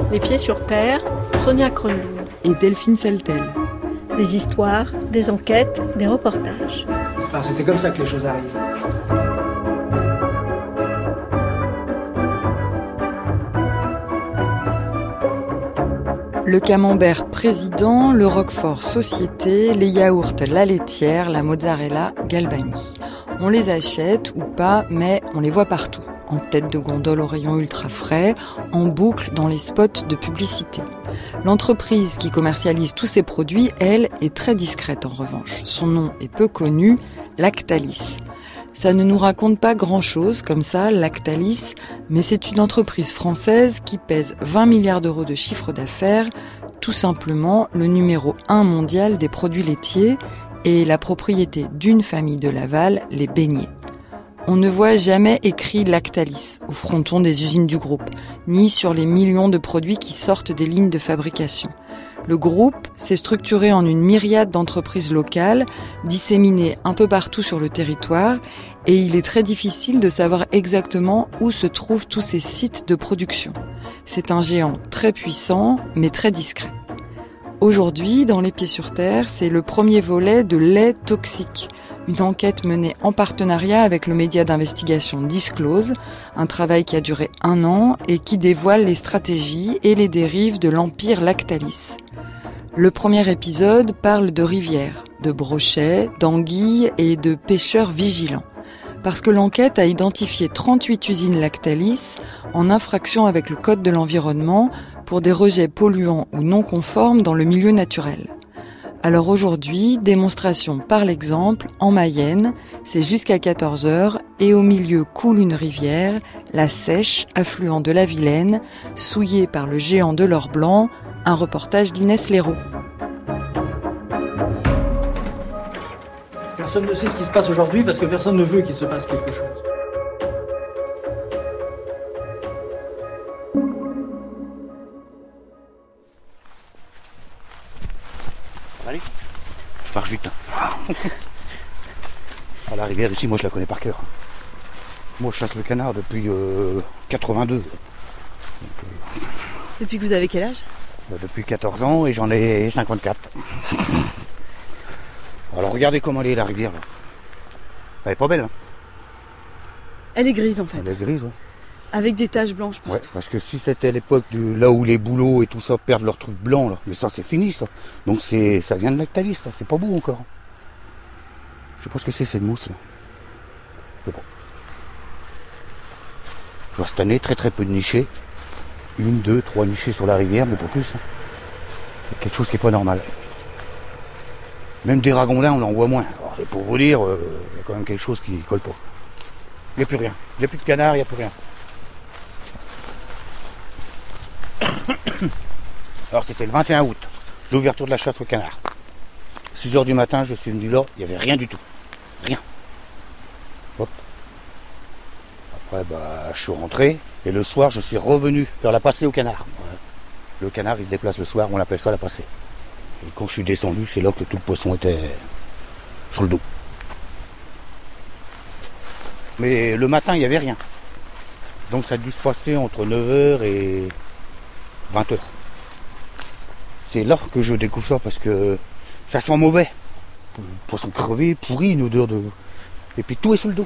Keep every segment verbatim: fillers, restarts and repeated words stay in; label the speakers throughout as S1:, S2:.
S1: Les pieds sur terre, Sonia Kronlund.
S2: Et Delphine Saltel.
S1: Des histoires, des enquêtes, des reportages.
S3: Parce que c'est comme ça que les choses arrivent.
S2: Le camembert président, le roquefort société, les yaourts la laitière, la mozzarella Galbani. On les achète ou pas, mais on les voit partout. En tête de gondole au rayon ultra frais, en boucle dans les spots de publicité. L'entreprise qui commercialise tous ces produits, elle, est très discrète en revanche. Son nom est peu connu, Lactalis. Ça ne nous raconte pas grand-chose comme ça, Lactalis, mais c'est une entreprise française qui pèse vingt milliards d'euros de chiffre d'affaires, tout simplement le numéro un mondial des produits laitiers et la propriété d'une famille de Laval, les Beignets. On ne voit jamais écrit Lactalis au fronton des usines du groupe, ni sur les millions de produits qui sortent des lignes de fabrication. Le groupe s'est structuré en une myriade d'entreprises locales, disséminées un peu partout sur le territoire, et il est très difficile de savoir exactement où se trouvent tous ces sites de production. C'est un géant très puissant, mais très discret. Aujourd'hui, dans Les Pieds sur Terre, c'est le premier volet de Lait toxique, une enquête menée en partenariat avec le média d'investigation Disclose, un travail qui a duré un an et qui dévoile les stratégies et les dérives de l'empire Lactalis. Le premier épisode parle de rivières, de brochets, d'anguilles et de pêcheurs vigilants. Parce que l'enquête a identifié trente-huit usines Lactalis en infraction avec le Code de l'environnement pour des rejets polluants ou non conformes dans le milieu naturel. Alors aujourd'hui, démonstration par l'exemple, en Mayenne, c'est jusqu'à quatorze heures et au milieu coule une rivière, la Seiche, affluent de la Vilaine, souillée par le géant de l'or blanc, un reportage d'Inès Leroux.
S3: Personne ne sait ce qui se passe aujourd'hui parce que personne ne veut qu'il se passe quelque chose.
S4: Allez, je pars vite. Ah, la rivière ici, moi je la connais par cœur. Moi je chasse le canard depuis euh, quatre-vingt-deux. Donc,
S5: euh... Depuis que vous avez quel âge ?
S4: Depuis quatorze ans et j'en ai cinquante-quatre. Alors regardez comment elle est la rivière là. Elle est pas belle hein.
S5: Elle est grise en fait.
S4: Elle est grise ouais.
S5: Avec des taches blanches partout.
S4: Ouais, parce que si c'était l'époque de là où les bouleaux et tout ça perdent leur truc blanc là, mais ça c'est fini ça. Donc c'est ça vient de Lactalis ça, c'est pas beau encore. Je sais pas ce que c'est cette mousse là. C'est bon. Je vois cette année très très peu de nichés. Une, deux, trois nichés sur la rivière, mais pas plus. Hein. C'est quelque chose qui est pas normal. Même des ragondins, on en voit moins. Alors, pour vous dire, il euh, y a quand même quelque chose qui ne colle pas. Il n'y a plus rien. Il n'y a plus de canard, il n'y a plus rien. Alors c'était le vingt et un août, l'ouverture de la chasse au canard. six heures du matin, je suis venu là, il n'y avait rien du tout. Rien. Hop. Après, bah, je suis rentré, et le soir, je suis revenu faire la passée au canard. Le canard, il se déplace le soir, on appelle ça la passée. Et quand je suis descendu, c'est là que tout le poisson était sur le dos. Mais le matin, il n'y avait rien. Donc ça a dû se passer entre neuf heures et vingt heures. C'est là que je découvre ça parce que ça sent mauvais. Le poisson crevé, pourri, une odeur de... Et puis tout est sous le dos.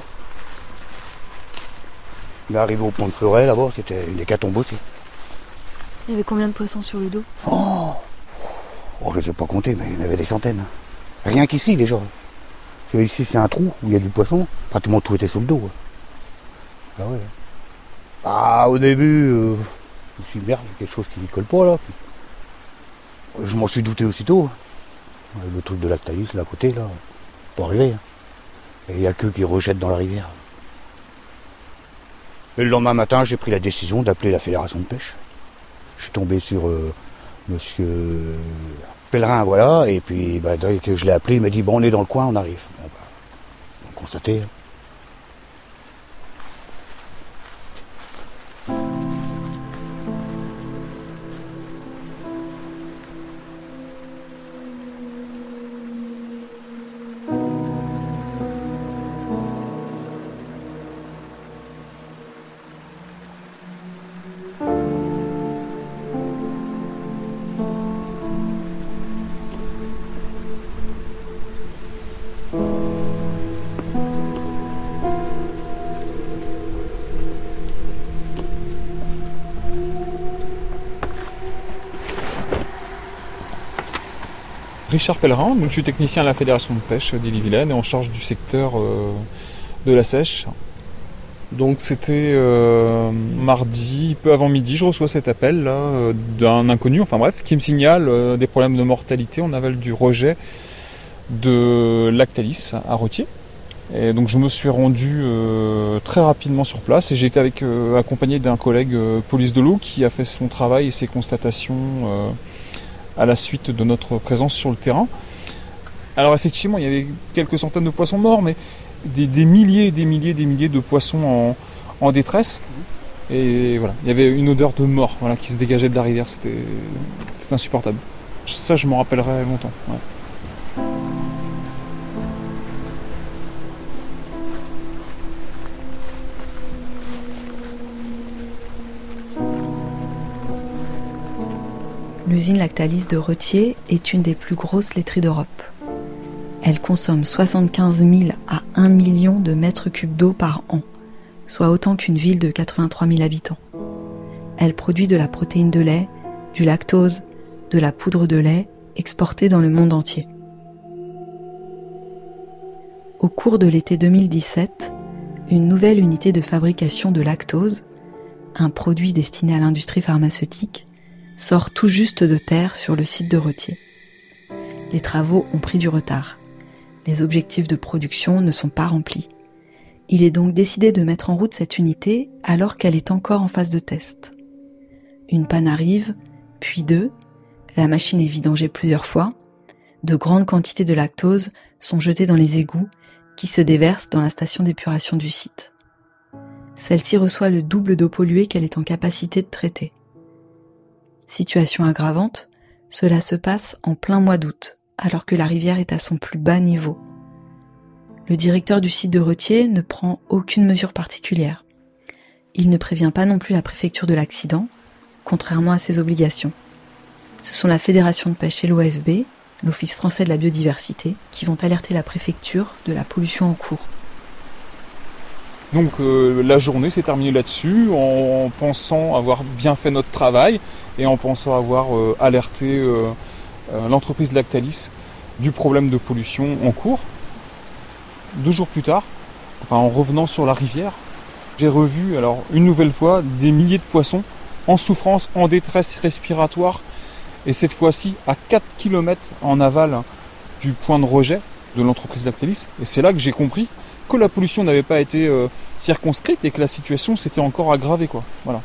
S4: Mais arrivé au pont de Fleuret, là-bas, c'était une hécatombe aussi.
S5: Il y avait combien de poissons sur le dos ?
S4: Oh, oh je ne sais pas compter, mais il y en avait des centaines. Rien qu'ici, déjà. Parce que ici, c'est un trou où il y a du poisson. Pratiquement tout était sous le dos. Ah ouais. Ah, au début, euh, je me suis dit, merde, il y a quelque chose qui ne colle pas, là. Je m'en suis douté aussitôt. Le truc de Lactalis, là, à côté, là, pas arrivé. Et il n'y a que qui rejettent dans la rivière. Et le lendemain matin, j'ai pris la décision d'appeler la fédération de pêche. Je suis tombé sur euh, monsieur Pellerin, voilà, et puis bah, dès que je l'ai appelé, il m'a dit bon, on est dans le coin, on arrive. Bon, bah, on a constaté.
S6: Richard Pellerin, donc je suis technicien à la Fédération de pêche d'Ille-et-Vilaine et en charge du secteur euh, de la sèche. Donc c'était euh, mardi, peu avant midi, je reçois cet appel là, euh, d'un inconnu, enfin bref, qui me signale euh, des problèmes de mortalité en aval du rejet de Lactalis à Rothier. Et donc je me suis rendu euh, très rapidement sur place et j'ai été avec, euh, accompagné d'un collègue euh, police de l'eau qui a fait son travail et ses constatations euh, à la suite de notre présence sur le terrain. Alors effectivement, il y avait quelques centaines de poissons morts, mais des, des milliers et des milliers des milliers de poissons en, en détresse. Et voilà, il y avait une odeur de mort voilà, qui se dégageait de la rivière, c'était, c'était insupportable. Ça, je m'en rappellerai longtemps. Ouais.
S7: L'usine Lactalis de Rothier est une des plus grosses laiteries d'Europe. Elle consomme soixante-quinze mille à un million de mètres cubes d'eau par an, soit autant qu'une ville de quatre-vingt-trois mille habitants. Elle produit de la protéine de lait, du lactose, de la poudre de lait, exportée dans le monde entier. Au cours de l'été deux mille dix-sept, une nouvelle unité de fabrication de lactose, un produit destiné à l'industrie pharmaceutique, sort tout juste de terre sur le site de Rothier. Les travaux ont pris du retard. Les objectifs de production ne sont pas remplis. Il est donc décidé de mettre en route cette unité alors qu'elle est encore en phase de test. Une panne arrive, puis deux, la machine est vidangée plusieurs fois, de grandes quantités de lactose sont jetées dans les égouts qui se déversent dans la station d'épuration du site. Celle-ci reçoit le double d'eau polluée qu'elle est en capacité de traiter. Situation aggravante, cela se passe en plein mois d'août, alors que la rivière est à son plus bas niveau. Le directeur du site de Rothier ne prend aucune mesure particulière. Il ne prévient pas non plus la préfecture de l'accident, contrairement à ses obligations. Ce sont la Fédération de pêche et l'O F B, l'Office français de la biodiversité, qui vont alerter la préfecture de la pollution en cours.
S6: Donc euh, la journée s'est terminée là-dessus, en pensant avoir bien fait notre travail et en pensant avoir euh, alerté euh, euh, l'entreprise Lactalis du problème de pollution en cours. Deux jours plus tard, enfin, en revenant sur la rivière, j'ai revu alors une nouvelle fois des milliers de poissons en souffrance, en détresse respiratoire, et cette fois-ci à quatre kilomètres en aval du point de rejet de l'entreprise Lactalis. Et c'est là que j'ai compris que la pollution n'avait pas été euh, circonscrite et que la situation s'était encore aggravée, quoi. Voilà.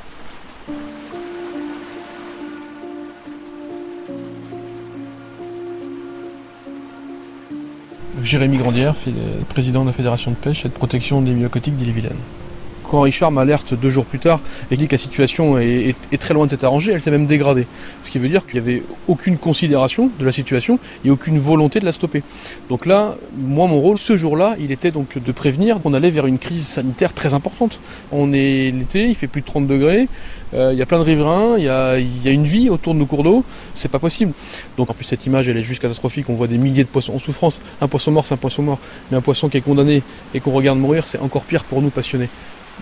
S8: Jérémy Grandière, président de la Fédération de pêche et de protection des milieux aquatiques d'Ille-et-Vilaine. Quand Richard m'alerte deux jours plus tard et dit que la situation est, est, est très loin de s'être arrangée, elle s'est même dégradée. Ce qui veut dire qu'il n'y avait aucune considération de la situation et aucune volonté de la stopper. Donc là, moi, mon rôle, ce jour-là, il était donc de prévenir qu'on allait vers une crise sanitaire très importante. On est l'été, il fait plus de trente degrés, euh, il y a plein de riverains, il y a, il y a une vie autour de nos cours d'eau, c'est pas possible. Donc en plus, cette image, elle est juste catastrophique. On voit des milliers de poissons en souffrance. Un poisson mort, c'est un poisson mort. Mais un poisson qui est condamné et qu'on regarde mourir, c'est encore pire pour nous passionnés.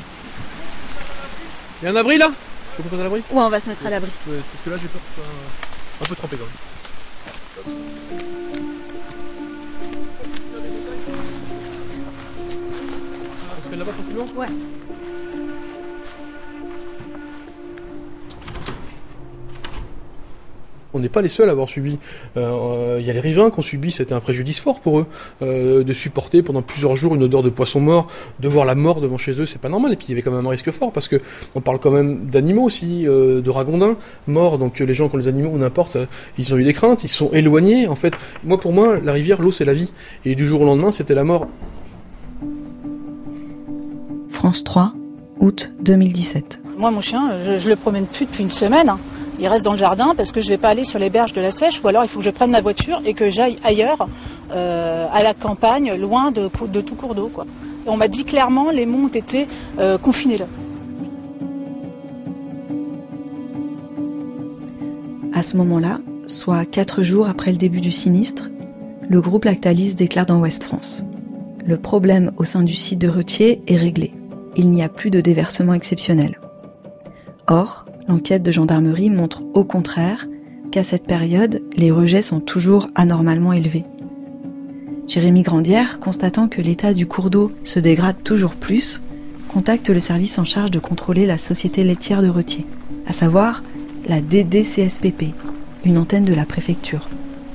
S8: Il y a un abri là ? Tu peux mettre à l'abri ?
S5: Ouais, on va se mettre à l'abri.
S8: Ouais, parce que là j'ai peur que ce soit un peu trempé quand même. On se met là-bas tranquillement ?
S5: Ouais.
S8: On n'est pas les seuls à avoir subi. Il euh, y a les riverains qui ont subi, c'était un préjudice fort pour eux, euh, de supporter pendant plusieurs jours une odeur de poisson mort, de voir la mort devant chez eux, c'est pas normal. Et puis il y avait quand même un risque fort parce que on parle quand même d'animaux aussi, euh, de ragondins morts. Donc les gens qui ont les animaux ou n'importe, ça, ils ont eu des craintes, ils se sont éloignés. En fait, moi pour moi, la rivière, l'eau c'est la vie. Et du jour au lendemain, c'était la mort.
S7: France trois, août deux mille dix-sept.
S9: Moi, mon chien, je, je le promène plus depuis une semaine. Hein. Il reste dans le jardin parce que je vais pas aller sur les berges de la Sèche, ou alors il faut que je prenne ma voiture et que j'aille ailleurs, euh, à la campagne, loin de, de tout cours d'eau, quoi. Et on m'a dit clairement, les monts ont été euh, confinés là.
S7: À ce moment-là, soit quatre jours après le début du sinistre, le groupe Lactalis déclare dans Ouest France. Le problème au sein du site de Rothier est réglé. Il n'y a plus de déversement exceptionnel. Or, l'enquête de gendarmerie montre au contraire qu'à cette période, les rejets sont toujours anormalement élevés. Jérémy Grandière, constatant que l'état du cours d'eau se dégrade toujours plus, contacte le service en charge de contrôler la société laitière de Retiers, à savoir la D D C S P P, une antenne de la préfecture.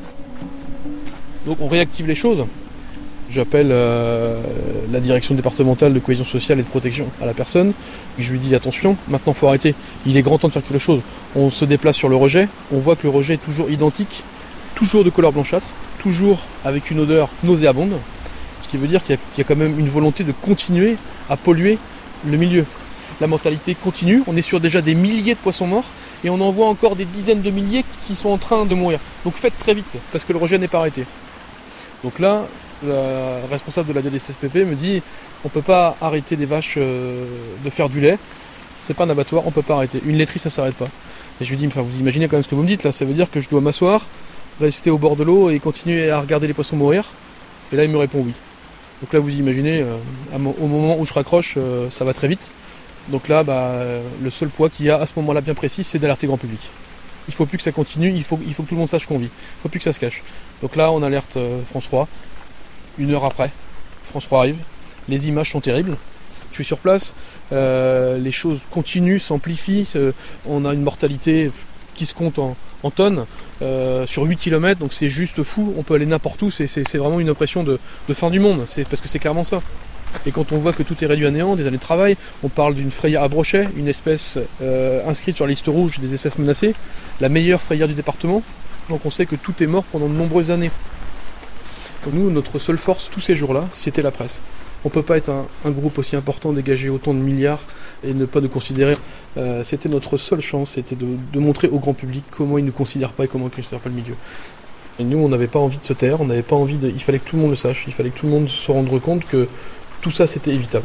S8: Donc on réactive les choses. J'appelle euh, la direction départementale de cohésion sociale et de protection à la personne. Je lui dis attention, maintenant il faut arrêter. Il est grand temps de faire quelque chose. On se déplace sur le rejet. On voit que le rejet est toujours identique, toujours de couleur blanchâtre, toujours avec une odeur nauséabonde. Ce qui veut dire qu'il y a, qu'il y a quand même une volonté de continuer à polluer le milieu. La mortalité continue. On est sur déjà des milliers de poissons morts et on en voit encore des dizaines de milliers qui sont en train de mourir. Donc faites très vite parce que le rejet n'est pas arrêté. Donc là, la responsable de la D D C S P P me dit on ne peut pas arrêter les vaches euh, de faire du lait, c'est pas un abattoir, on ne peut pas arrêter. Une laiterie ça ne s'arrête pas. Et je lui dis, enfin, vous imaginez quand même ce que vous me dites là, ça veut dire que je dois m'asseoir, rester au bord de l'eau et continuer à regarder les poissons mourir. Et là il me répond oui. Donc là vous imaginez, euh, au moment où je raccroche, euh, ça va très vite. Donc là bah, euh, le seul poids qu'il y a à ce moment-là bien précis, c'est d'alerter grand public. Il ne faut plus que ça continue, il faut, il faut que tout le monde sache qu'on vit. Il ne faut plus que ça se cache. Donc là on alerte euh, France trois. Une heure après, France trois arrive, les images sont terribles, je suis sur place, euh, les choses continuent, s'amplifient, euh, on a une mortalité qui se compte en, en tonnes euh, sur huit kilomètres, donc c'est juste fou, on peut aller n'importe où, c'est, c'est, c'est vraiment une impression de, de fin du monde, c'est, parce que c'est clairement ça. Et quand on voit que tout est réduit à néant, des années de travail, on parle d'une frayère à brochet, une espèce euh, inscrite sur la liste rouge des espèces menacées, la meilleure frayère du département, donc on sait que tout est mort pendant de nombreuses années. Pour nous, notre seule force, tous ces jours-là, c'était la presse. On ne peut pas être un, un groupe aussi important, dégager autant de milliards et ne pas nous considérer. Euh, c'était notre seule chance, c'était de, de montrer au grand public comment ils ne nous considèrent pas et comment ils ne considèrent pas le milieu. Et nous, on n'avait pas envie de se taire, on n'avait pas envie de... Il fallait que tout le monde le sache, il fallait que tout le monde se rende compte que tout ça, c'était évitable.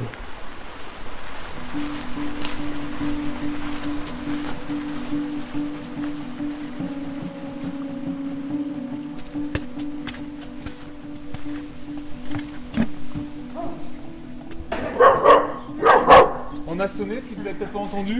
S6: On a sonné, puis vous n'avez peut-être pas entendu.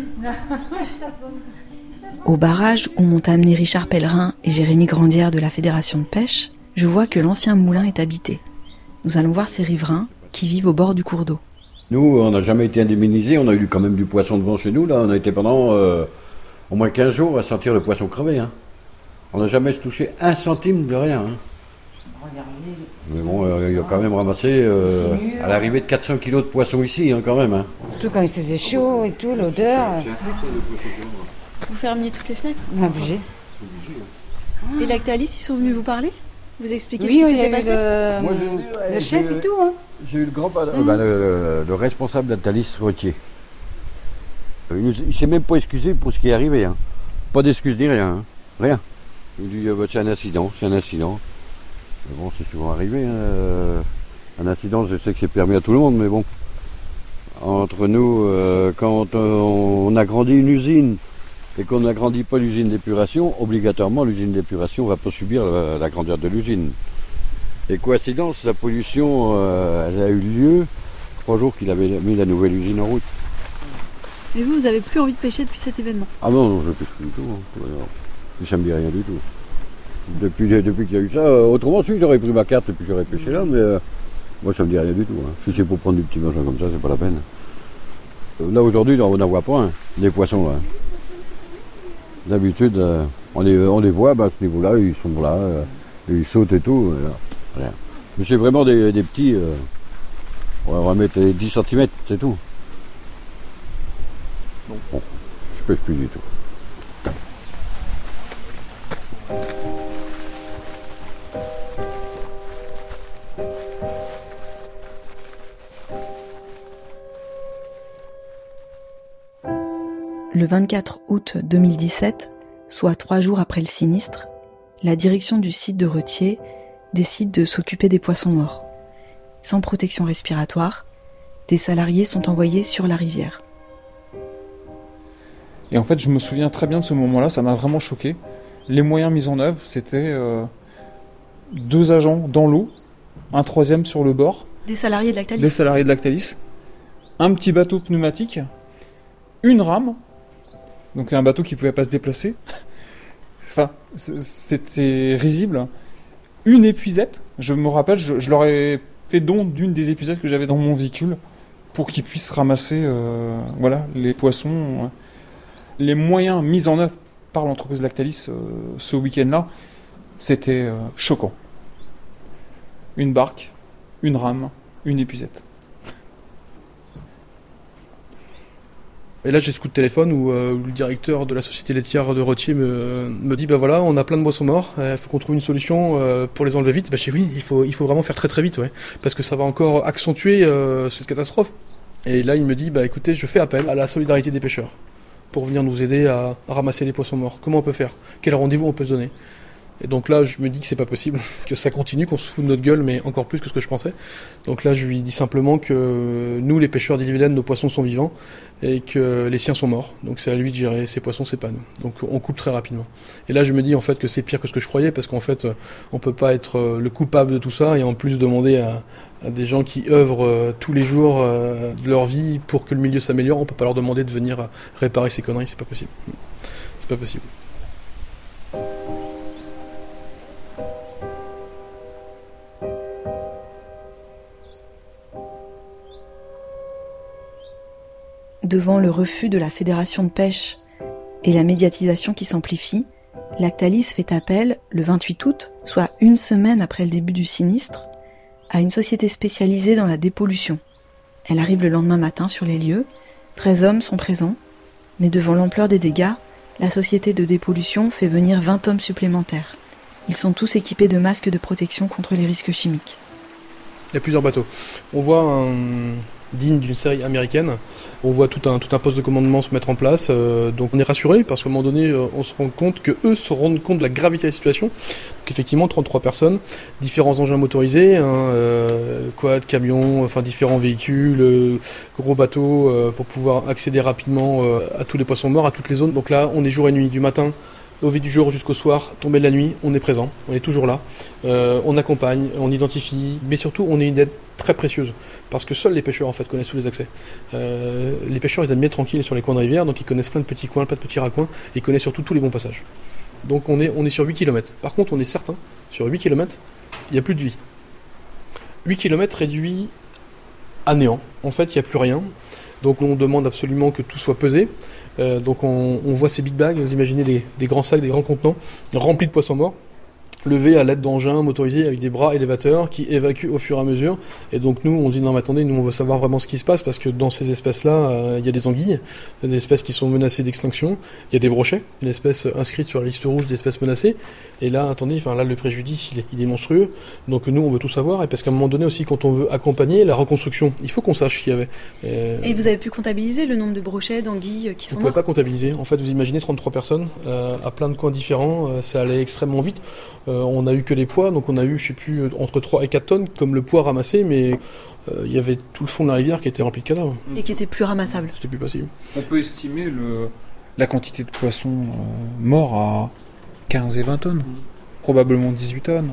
S7: Au barrage où m'ont amené Richard Pellerin et Jérémy Grandière de la Fédération de pêche, je vois que l'ancien moulin est habité. Nous allons voir ces riverains qui vivent au bord du cours d'eau.
S10: Nous, on n'a jamais été indemnisés, on a eu quand même du poisson devant chez nous. Là, on a été pendant euh, au moins quinze jours à sentir le poisson crever. Hein. On n'a jamais touché un centime de rien. Hein. Mais bon, euh, il a quand même ramassé euh, à l'arrivée de quatre cents kilos de poissons ici, hein, quand même. Hein.
S11: Surtout quand il faisait chaud et tout, l'odeur.
S1: Vous fermiez toutes les fenêtres ?
S11: On est obligé.
S1: Et Lactalis, ils sont venus vous parler ? Vous expliquer
S11: oui,
S1: ce qui
S11: oui,
S1: s'était passé ?
S10: Le, Moi,
S11: le, le chef et tout. Hein.
S10: J'ai eu le grand mmh. ben, le, le responsable d'Lactalis Retiers. Il ne s'est même pas excusé pour ce qui est arrivé. Hein. Pas d'excuse ni rien. Hein. Rien. Il dit bah, c'est un incident, c'est un incident. Mais bon, c'est souvent arrivé. Hein. Un incident, je sais que c'est permis à tout le monde, mais bon. Entre nous, euh, quand on agrandit une usine et qu'on n'agrandit pas l'usine d'épuration, obligatoirement l'usine d'épuration ne va pas subir la, la grandeur de l'usine. Et coïncidence, la pollution, euh, elle a eu lieu trois jours qu'il avait mis la nouvelle usine en route.
S1: Et vous, vous n'avez plus envie de pêcher depuis cet événement ?
S10: Ah non, non je ne pêche plus du tout. Hein. Ça ne me dit rien du tout. Depuis, depuis qu'il y a eu ça, euh, autrement, si j'aurais pris ma carte et puis j'aurais pêché là, mais euh, moi ça ne me dit rien du tout. Hein. Si c'est pour prendre du petit machin comme ça, c'est pas la peine. Euh, là aujourd'hui, on n'en voit pas, hein, des poissons là. D'habitude, euh, on, les, on les voit, bah, à ce niveau-là, ils sont là, euh, ils sautent et tout. Euh, rien. Mais c'est vraiment des, des petits, euh, on va mettre dix centimètres, c'est tout. Bon, je ne pêche plus du tout.
S7: Le vingt-quatre août deux mille dix-sept, soit trois jours après le sinistre, la direction du site de Retiers décide de s'occuper des poissons morts. Sans protection respiratoire, des salariés sont envoyés sur la rivière.
S6: Et en fait, je me souviens très bien de ce moment-là, ça m'a vraiment choqué. Les moyens mis en œuvre, c'était euh, deux agents dans l'eau, un troisième sur le bord.
S1: Des salariés de Lactalis.
S6: Des salariés de Lactalis. Un petit bateau pneumatique, une rame, donc un bateau qui ne pouvait pas se déplacer. Enfin, c'était risible. Une épuisette, je me rappelle, je, je leur ai fait don d'une des épuisettes que j'avais dans mon véhicule pour qu'ils puissent ramasser euh, voilà, les poissons. Les moyens mis en œuvre par l'entreprise Lactalis euh, ce week-end-là, c'était euh, choquant. Une barque, une rame, une épuisette.
S8: Et là, j'ai ce coup de téléphone où, euh, où le directeur de la société laitière de Rothier me, me dit bah voilà, on a plein de poissons morts, il euh, faut qu'on trouve une solution euh, pour les enlever vite. Bah, je dis oui, il faut, il faut vraiment faire très très vite, ouais, parce que ça va encore accentuer euh, cette catastrophe. Et là, il me dit bah écoutez, je fais appel à la solidarité des pêcheurs pour venir nous aider à, à ramasser les poissons morts. Comment on peut faire? Quel rendez-vous on peut se donner? Et donc là, je me dis que c'est pas possible, que ça continue, qu'on se fout de notre gueule, mais encore plus que ce que je pensais. Donc là, je lui dis simplement que nous, les pêcheurs d'Ille-et-Vilaine, nos poissons sont vivants et que les siens sont morts. Donc c'est à lui de gérer ces poissons, c'est pas nous. Donc on coupe très rapidement. Et là, je me dis en fait que c'est pire que ce que je croyais, parce qu'en fait, on peut pas être le coupable de tout ça et en plus demander à, à des gens qui œuvrent tous les jours de leur vie pour que le milieu s'améliore. On peut pas leur demander de venir réparer ces conneries, c'est pas possible. C'est pas possible.
S7: Devant le refus de la Fédération de pêche et la médiatisation qui s'amplifie, Lactalis fait appel le vingt-huit août, soit une semaine après le début du sinistre, à une société spécialisée dans la dépollution. Elle arrive le lendemain matin sur les lieux, treize hommes sont présents, mais devant l'ampleur des dégâts, la société de dépollution fait venir vingt hommes supplémentaires. Ils sont tous équipés de masques de protection contre les risques chimiques.
S8: Il y a plusieurs bateaux. On voit un... digne d'une série américaine. On voit tout un, tout un poste de commandement se mettre en place, euh, donc on est rassuré parce qu'à un moment donné, euh, on se rend compte que eux se rendent compte de la gravité de la situation. Donc effectivement, trente-trois personnes, différents engins motorisés, hein, euh, quad, camions, enfin différents véhicules, euh, gros bateaux euh, pour pouvoir accéder rapidement euh, à tous les poissons morts, à toutes les zones. Donc là, on est jour et nuit, du matin lever du jour jusqu'au soir, tomber de la nuit, on est présent, on est toujours là, euh, on accompagne, on identifie, mais surtout on est une aide très précieuse, parce que seuls les pêcheurs en fait connaissent tous les accès. Euh, les pêcheurs ils aiment bien être tranquilles sur les coins de rivière, donc ils connaissent plein de petits coins, plein de petits raccoins, et ils connaissent surtout tous les bons passages. Donc on est, on est sur huit kilomètres. Par contre on est certain, sur huit kilomètres, il n'y a plus de vie. huit kilomètres réduit à néant, en fait il n'y a plus rien. Donc on demande absolument que tout soit pesé. Euh, donc on, on voit ces big bags, vous imaginez des, des grands sacs, des grands contenants remplis de poissons morts, levés à l'aide d'engins motorisés avec des bras élévateurs qui évacuent au fur et à mesure. Et donc nous, on dit non mais attendez, nous on veut savoir vraiment ce qui se passe parce que dans ces espèces-là, euh, il y a des anguilles, des espèces qui sont menacées d'extinction, il y a des brochets, une espèce inscrite sur la liste rouge d'espèces menacées. Et là, attendez, enfin là le préjudice il est, il est monstrueux. Donc nous on veut tout savoir et parce qu'à un moment donné aussi quand on veut accompagner la reconstruction, il faut qu'on sache ce qu'il y avait.
S7: Et, et vous avez pu comptabiliser le nombre de brochets, d'anguilles qui sont morts ?
S8: On ne pouvait pas comptabiliser. En fait, vous imaginez trente-trois personnes euh, à plein de coins différents, euh, ça allait extrêmement vite. Euh, on a eu que les poids, donc on a eu, je sais plus, entre trois et quatre tonnes comme le poids ramassé, mais il euh, y avait tout le fond de la rivière qui était rempli de cadavres.
S7: Et qui était plus ramassable.
S8: C'était plus possible.
S6: On peut estimer le, la quantité de poissons euh, morts à quinze et vingt tonnes, mmh. probablement dix-huit tonnes.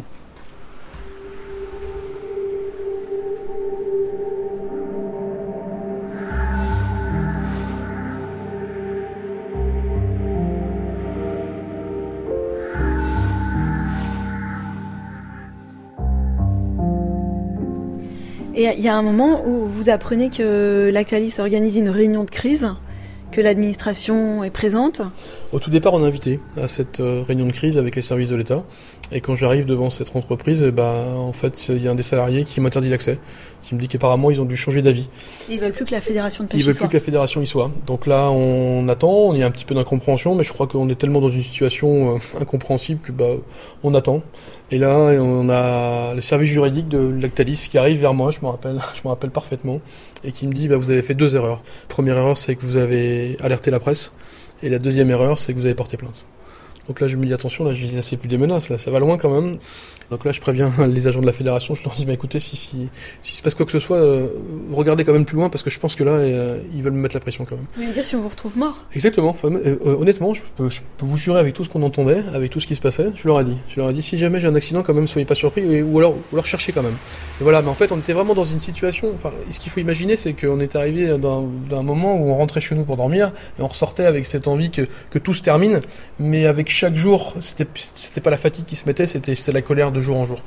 S7: Et il y a un moment où vous apprenez que Lactalis organise une réunion de crise, que l'administration est présente.
S8: Au tout départ, on est invité à cette réunion de crise avec les services de l'État. Et quand j'arrive devant cette entreprise, bah, en fait, il y a un des salariés qui m'interdit l'accès, qui me dit qu'apparemment, ils ont dû changer d'avis.
S7: Ils veulent plus que la fédération de pêche y
S8: soit. Ils veulent
S7: soit.
S8: plus que la fédération y soit. Donc là, on attend, on y a un petit peu d'incompréhension, mais je crois qu'on est tellement dans une situation euh, incompréhensible que bah, on attend. Et là, on a le service juridique de Lactalis qui arrive vers moi, je me rappelle, je me rappelle parfaitement, et qui me dit bah, vous avez fait deux erreurs. Première erreur, c'est que vous avez alerté la presse, et la deuxième erreur, c'est que vous avez porté plainte. Donc là, je me dis attention, là, je dis, là, c'est plus des menaces, là, ça va loin quand même. Donc là, je préviens les agents de la fédération, je leur dis, bah, écoutez, si, si, si se passe quoi que ce soit, euh, regardez quand même plus loin, parce que je pense que là, euh, ils veulent me mettre la pression quand même.
S5: Vous voulez dire si on vous retrouve mort?
S8: Exactement. Enfin, euh, honnêtement, je peux, je peux vous jurer avec tout ce qu'on entendait, avec tout ce qui se passait, je leur ai dit. Je leur ai dit, si jamais j'ai un accident, quand même, soyez pas surpris, et, ou alors, ou alors cherchez quand même. Et voilà, mais en fait, on était vraiment dans une situation, enfin, ce qu'il faut imaginer, c'est qu'on est arrivé dans, dans un moment où on rentrait chez nous pour dormir, et on ressortait avec cette envie que, que tout se termine, mais avec chaque jour, c'était, c'était pas la fatigue qui se mettait, c'était, c'était la colère de jour en jour.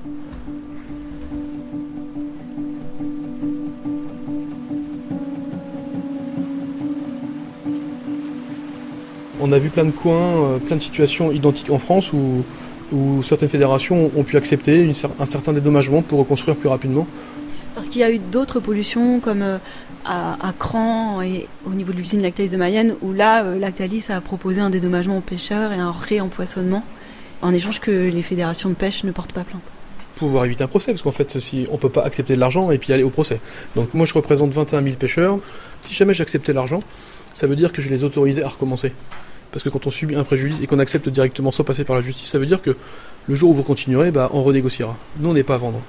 S8: On a vu plein de coins, plein de situations identiques en France où, où certaines fédérations ont pu accepter une, un certain dédommagement pour reconstruire plus rapidement.
S5: Parce qu'il y a eu d'autres pollutions comme euh, à, à Cran et au niveau de l'usine Lactalis de Mayenne où là, euh, Lactalis a proposé un dédommagement aux pêcheurs et un réempoisonnement en échange que les fédérations de pêche ne portent pas plainte.
S8: Pour pouvoir éviter un procès, parce qu'en fait, ceci, on ne peut pas accepter de l'argent et puis aller au procès. Donc moi, je représente vingt et un mille pêcheurs. Si jamais j'acceptais l'argent, ça veut dire que je les autorisais à recommencer. Parce que quand on subit un préjudice et qu'on accepte directement sans passer par la justice, ça veut dire que le jour où vous continuerez, bah, on renégociera. Nous, on n'est pas à vendre.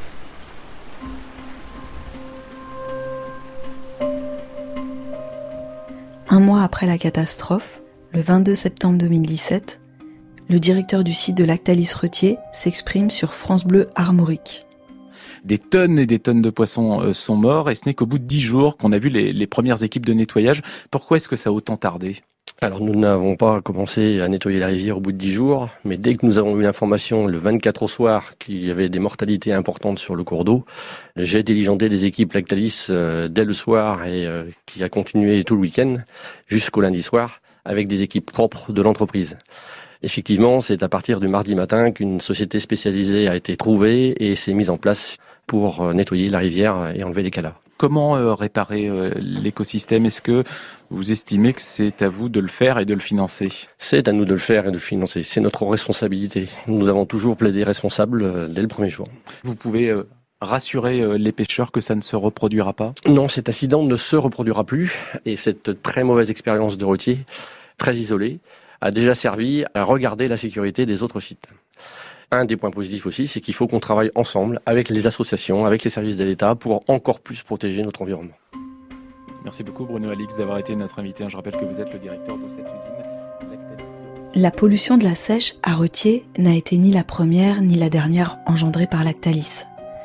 S7: Un mois après la catastrophe, le vingt-deux septembre deux mille dix-sept, le directeur du site de Lactalis Retier s'exprime sur France Bleu Armorique.
S12: Des tonnes et des tonnes de poissons euh, sont morts et ce n'est qu'au bout de dix jours qu'on a vu les, les premières équipes de nettoyage. Pourquoi est-ce que ça a autant tardé ?
S13: Alors nous n'avons pas commencé à nettoyer la rivière au bout de dix jours, mais dès que nous avons eu l'information le vingt-quatre au soir qu'il y avait des mortalités importantes sur le cours d'eau, j'ai diligenté des équipes Lactalis euh, dès le soir et euh, qui a continué tout le week-end jusqu'au lundi soir avec des équipes propres de l'entreprise. Effectivement, c'est à partir du mardi matin qu'une société spécialisée a été trouvée et s'est mise en place pour euh, nettoyer la rivière et enlever les cadavres.
S12: Comment euh, réparer euh, l'écosystème ? Est-ce que vous estimez que c'est à vous de le faire et de le financer ?
S13: C'est à nous de le faire et de le financer. C'est notre responsabilité. Nous avons toujours plaidé responsables euh, dès le premier jour.
S12: Vous pouvez euh, rassurer euh, les pêcheurs que ça ne se reproduira pas ?
S13: Non, cet incident ne se reproduira plus. Et cette très mauvaise expérience de Retier, très isolée, a déjà servi à regarder la sécurité des autres sites. Un des points positifs aussi, c'est qu'il faut qu'on travaille ensemble avec les associations, avec les services de l'État pour encore plus protéger notre environnement.
S12: Merci beaucoup Bruno Alix d'avoir été notre invité. Je rappelle que vous êtes le directeur de cette usine.
S7: La pollution de la sèche à Retier n'a été ni la première ni la dernière engendrée par Lactalis.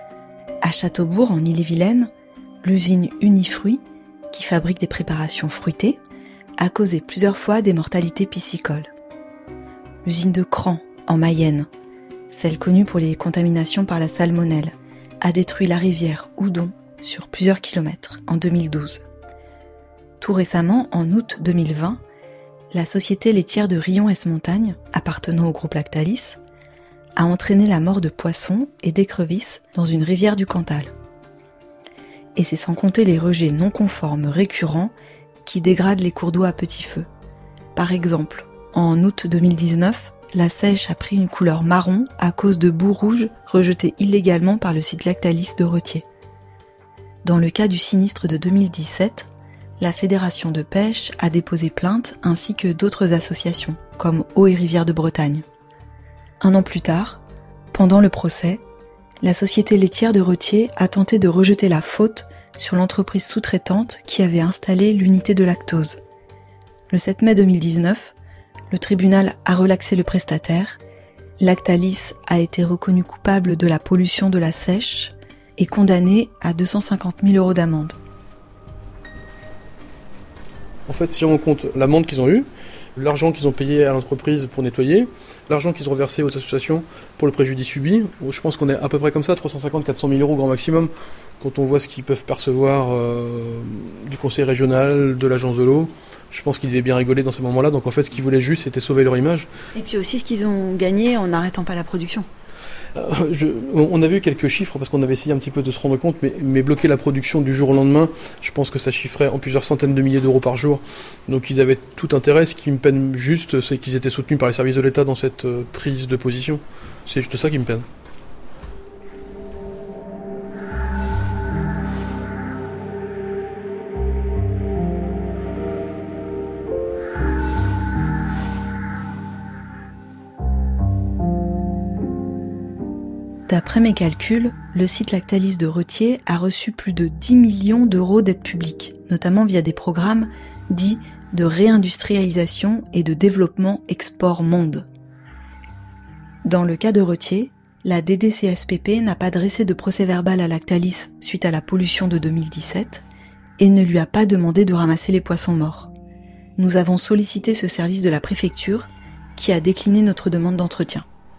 S7: À Châteaubourg, en Ille-et-Vilaine, l'usine Unifruit, qui fabrique des préparations fruitées, a causé plusieurs fois des mortalités piscicoles. L'usine de Cran, en Mayenne, celle connue pour les contaminations par la salmonelle, a détruit la rivière Oudon sur plusieurs kilomètres en deux mille douze. Tout récemment, en août deux mille vingt, la société laitière de Rion-Esmontagne, appartenant au groupe Lactalis, a entraîné la mort de poissons et d'écrevisses dans une rivière du Cantal. Et c'est sans compter les rejets non conformes récurrents qui dégradent les cours d'eau à petit feu. Par exemple, en août deux mille dix-neuf, la sèche a pris une couleur marron à cause de boue rouge rejetée illégalement par le site Lactalis de Retier. Dans le cas du sinistre de deux mille dix-sept, la Fédération de pêche a déposé plainte ainsi que d'autres associations, comme Eau et Rivières de Bretagne. Un an plus tard, pendant le procès, la société laitière de Retier a tenté de rejeter la faute sur l'entreprise sous-traitante qui avait installé l'unité de lactose. Le sept mai deux mille dix-neuf, le tribunal a relaxé le prestataire, Lactalis a été reconnu coupable de la pollution de la sèche et condamné à deux cent cinquante mille euros d'amende.
S8: En fait, si on compte l'amende qu'ils ont eue, l'argent qu'ils ont payé à l'entreprise pour nettoyer, l'argent qu'ils ont versé aux associations pour le préjudice subi, je pense qu'on est à peu près comme ça, trois cent cinquante à quatre cent mille euros grand maximum, quand on voit ce qu'ils peuvent percevoir euh, du conseil régional, de l'agence de l'eau. Je pense qu'ils devaient bien rigoler dans ces moments-là, donc en fait ce qu'ils voulaient juste c'était sauver leur image.
S5: Et puis aussi ce qu'ils ont gagné en n'arrêtant pas la production.
S8: Euh, je, on avait eu quelques chiffres parce qu'on avait essayé un petit peu de se rendre compte, mais, mais bloquer la production du jour au lendemain, je pense que ça chiffrait en plusieurs centaines de milliers d'euros par jour. Donc ils avaient tout intérêt. Ce qui me peine juste, c'est qu'ils étaient soutenus par les services de l'État dans cette euh, prise de position. C'est juste ça qui me peine.
S7: D'après mes calculs, le site Lactalis de Retier a reçu plus de dix millions d'euros d'aide publique, notamment via des programmes dits de réindustrialisation et de développement export monde. Dans le cas de Retier, la D D C S P P n'a pas dressé de procès-verbal à Lactalis suite à la pollution de deux mille dix-sept et ne lui a pas demandé de ramasser les poissons morts. Nous avons sollicité ce service de la préfecture qui a décliné notre demande d'entretien.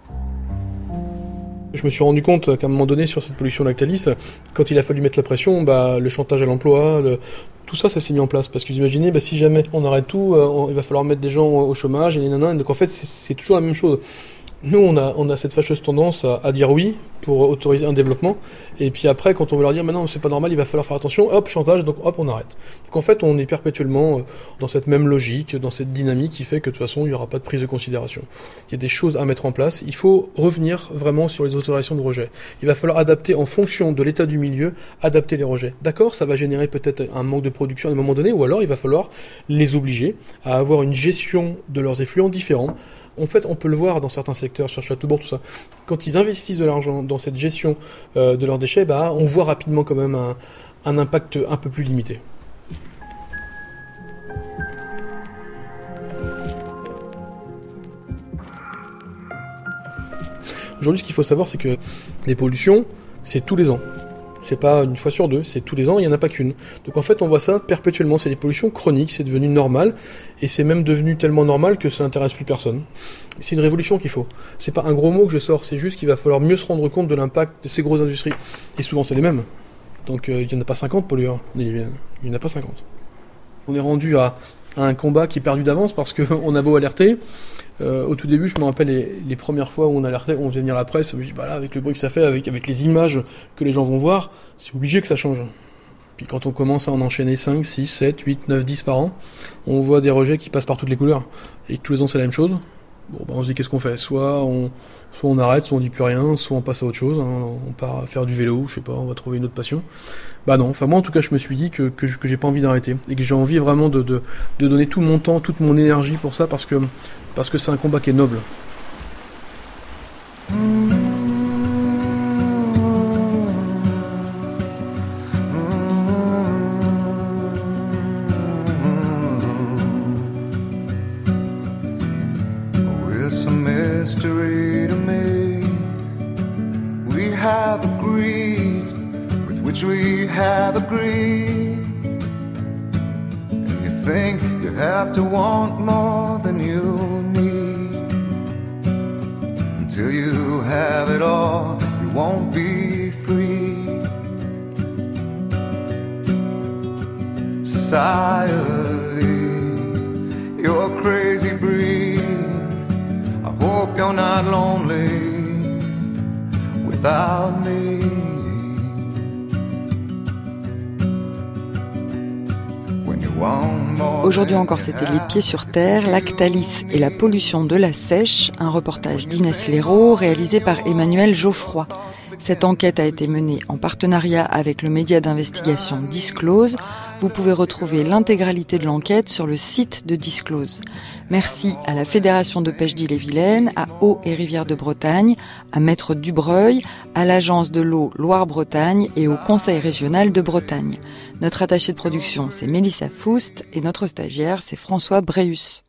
S8: Je me suis rendu compte qu'à un moment donné, sur cette pollution Lactalis, quand il a fallu mettre la pression, bah, le chantage à l'emploi, le... tout ça, ça s'est mis en place. Parce que vous imaginez, bah, si jamais on arrête tout, euh, on... il va falloir mettre des gens au chômage, et les nanas. Donc en fait, c'est, c'est toujours la même chose. Nous, on a, on a cette fâcheuse tendance à, à dire oui pour autoriser un développement. Et puis après, quand on veut leur dire, mais non, c'est pas normal, il va falloir faire attention, hop, chantage, donc hop, on arrête. Donc en fait, on est perpétuellement dans cette même logique, dans cette dynamique qui fait que de toute façon, il n'y aura pas de prise de considération. Il y a des choses à mettre en place. Il faut revenir vraiment sur les autorisations de rejet. Il va falloir adapter en fonction de l'état du milieu, adapter les rejets. D'accord, ça va générer peut-être un manque de production à un moment donné, ou alors il va falloir les obliger à avoir une gestion de leurs effluents différents. En fait, on peut le voir dans certains secteurs, sur Châteaubourg, tout ça. Quand ils investissent de l'argent dans cette gestion euh, de leurs déchets, bah, on voit rapidement quand même un, un impact un peu plus limité. Aujourd'hui, ce qu'il faut savoir, c'est que les pollutions, c'est tous les ans. C'est pas une fois sur deux, c'est tous les ans, il n'y en a pas qu'une. Donc en fait, on voit ça perpétuellement, c'est des pollutions chroniques, c'est devenu normal, et c'est même devenu tellement normal que ça n'intéresse plus personne. C'est une révolution qu'il faut. C'est pas un gros mot que je sors, c'est juste qu'il va falloir mieux se rendre compte de l'impact de ces grosses industries. Et souvent, c'est les mêmes. Donc euh, il n'y en a pas cinquante pollueurs, il n'y en a pas cinquante. On est rendu à, à un combat qui est perdu d'avance parce qu'on a beau alerter. Euh, au tout début, je me rappelle les, les premières fois où on alertait, on faisait venir la presse, on dit, bah là, avec le bruit que ça fait, avec, avec les images que les gens vont voir, c'est obligé que ça change. Puis quand on commence à en enchaîner cinq, six, sept, huit, neuf, dix par an, on voit des rejets qui passent par toutes les couleurs. Et tous les ans, c'est la même chose. Bon, bah on se dit, qu'est-ce qu'on fait ? Soit on, soit on arrête, soit on dit plus rien, soit on passe à autre chose, hein, on part faire du vélo, je sais pas, on va trouver une autre passion. Bah non, enfin moi en tout cas, je me suis dit que, que, que j'ai pas envie d'arrêter. Et que j'ai envie vraiment de, de, de donner tout mon temps, toute mon énergie pour ça, parce que parce que c'est un combat qui est noble.
S14: It's a mystery to me. We have agreed with which we have agreed. And you think you have to want more than you need. Until you have it all, you won't be free. Society, you're a crazy breed. I hope you're not lonely without me.
S2: Aujourd'hui encore, c'était Les Pieds sur Terre, Lactalis et la pollution de la Seiche, un reportage d'Inès Léraud réalisé par Emmanuel Geoffroy. Cette enquête a été menée en partenariat avec le média d'investigation Disclose. Vous pouvez retrouver l'intégralité de l'enquête sur le site de Disclose. Merci à la Fédération de pêche d'Ille-et-Vilaine, à Eau et Rivières de Bretagne, à Maître Dubreuil, à l'Agence de l'eau Loire-Bretagne et au Conseil régional de Bretagne. Notre attaché de production, c'est Mélissa Foust et notre stagiaire, c'est François Bréus.